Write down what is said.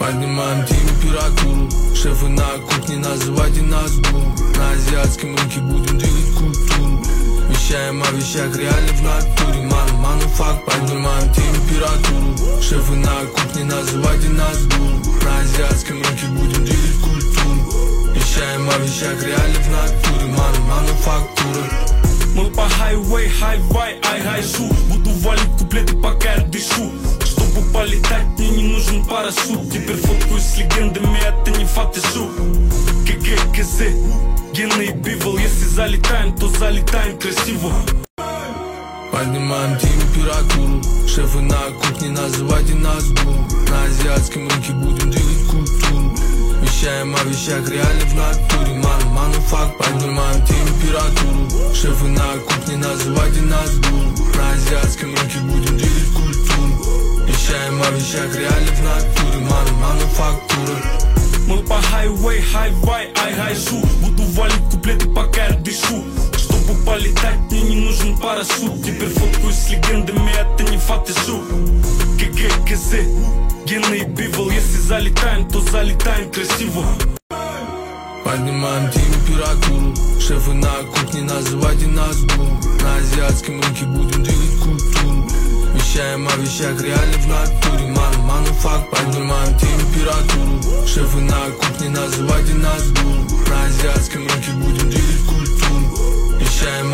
Поднимаем температуру, шефы на кухне, называйте нас гуру. На азиатском рынке будем двигать культуру. Вещаем о вещах реально в натуре. Мануфакт, поднимаем температуру. Шефы на кухне, называйте нас гуру. На азиатском рынке будем двигать культуру. Вещаем о вещах реально в натуре. Мануфактура. Мы по хайвей, хай-вай, ай-гай-шу. Буду валить куплеты, пока я дышу. Чтобы полетать, мне не нужен парашют. Теперь фоткаюсь с легендами, это не фотошоп. КГ-КЗ, Гена и Бивол. Если залетаем, то залетаем красиво. Поднимаем температуру. Шефы на кухне, называйте нас гуру. На азиатском рынке будем двигать культуру. Вещаем о вещах реально в натуре. Мануфакт, поднимаем температуру. Шефы на кухне, называйте нас гуру. На азиатском рынке будем двигать культуру. Вещаем о вещах реально в натуре. Мануфактура. Мы по хайвей, хай-вай, ай-гай-шу. Буду валить куплеты, пока я дышу. Чтобы полетать, мне не нужен парашют. Теперь фоткаюсь с легендами, это не фотошоп. КГ-КЗ, Гена и Бивол. Если залетаем, то залетаем красиво. Поднимаем температуру. Шефы на кухне, называйте нас гуру. На азиатском рынке будем двигать культуру. Вещаем о вещах реально в натуре. Мануфакт, поднимаем температуру. Шефы на кухне, называйте нас гуру. На азиатском рынке будем двигать культуру. Вещаем